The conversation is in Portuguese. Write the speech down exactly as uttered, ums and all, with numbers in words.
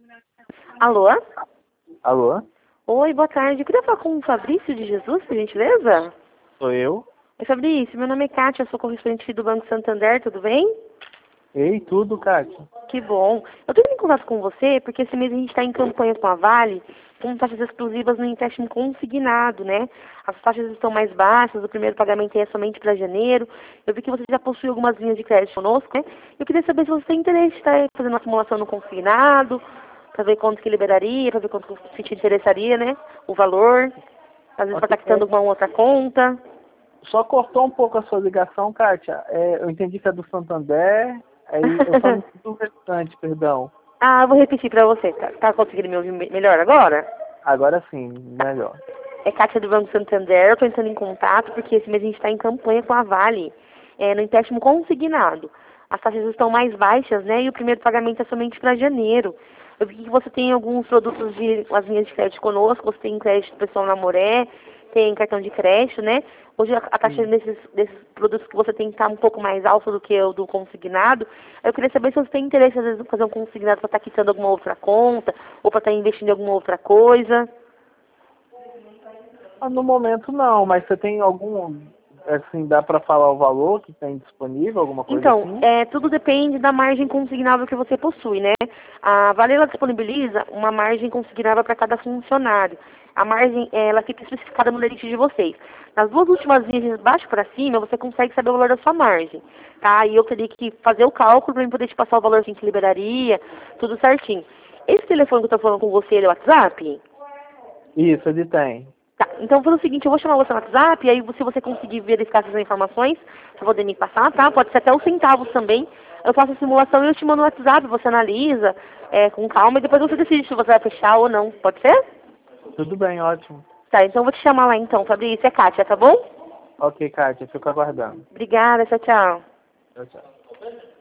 Alô? Alô? Oi, boa tarde. Eu queria falar com o Fabrício de Jesus, por gentileza? Sou eu? Oi, Fabrício, meu nome é Kátia, sou correspondente do Banco Santander, tudo bem? Ei, tudo, Kátia? Que bom. Eu estou em contato com você porque esse mês a gente está em campanha com a Vale com taxas exclusivas no empréstimo consignado, né? As taxas estão mais baixas, o primeiro pagamento é somente para janeiro. Eu vi que você já possui algumas linhas de crédito conosco, né? Eu queria saber se você tem interesse em estar fazendo uma simulação no consignado, para ver quanto que liberaria, para ver quanto que te interessaria, né? O valor. Às vezes está Ok. quitando alguma outra conta. Só cortou um pouco a sua ligação, Kátia. É, eu entendi que é do Santander, aí eu só não entendi o restante, perdão. Ah, eu vou repetir para você. Tá, tá conseguindo me ouvir me- melhor agora? Agora sim, melhor. É Kátia do Banco Santander, eu estou entrando em contato porque esse mês a gente está em campanha com a Vale, é, no empréstimo consignado. As taxas estão mais baixas, né? E o primeiro pagamento é somente para janeiro. Eu vi que você tem alguns produtos de as linhas de crédito conosco, você tem crédito pessoal na Moré, tem cartão de crédito, né? Hoje a, a taxa Sim. desses, desses produtos que você tem está um pouco mais alta do que o do consignado. Eu queria saber se você tem interesse, às vezes, em fazer um consignado para estar quitando alguma outra conta, ou para estar investindo em alguma outra coisa. Ah, no momento não, mas você tem algum, assim, dá para falar o valor que tem disponível, alguma coisa Então, assim? é, tudo depende da margem consignável que você possui, né? A Vale ela disponibiliza uma margem consignável para cada funcionário. A margem, é, ela fica especificada no limite de vocês. Nas duas últimas linhas de baixo para cima, você consegue saber o valor da sua margem, tá? E eu teria que fazer o cálculo para mim poder te passar o valor que a gente liberaria, tudo certinho. Esse telefone que eu estou falando com você, ele é o WhatsApp? Isso, ele tem. Tá, então faz o seguinte, eu vou chamar você no WhatsApp, e aí se você conseguir verificar essas informações, pra poder me passar, tá? Pode ser até os centavos também. Eu faço a simulação e eu te mando no WhatsApp, você analisa é, com calma e depois você decide se você vai fechar ou não. Pode ser? Tudo bem, ótimo. Tá, então eu vou te chamar lá então, Fabrício, é Kátia, tá bom? Ok, Kátia, fico aguardando. Obrigada, tchau, tchau. Tchau, tchau.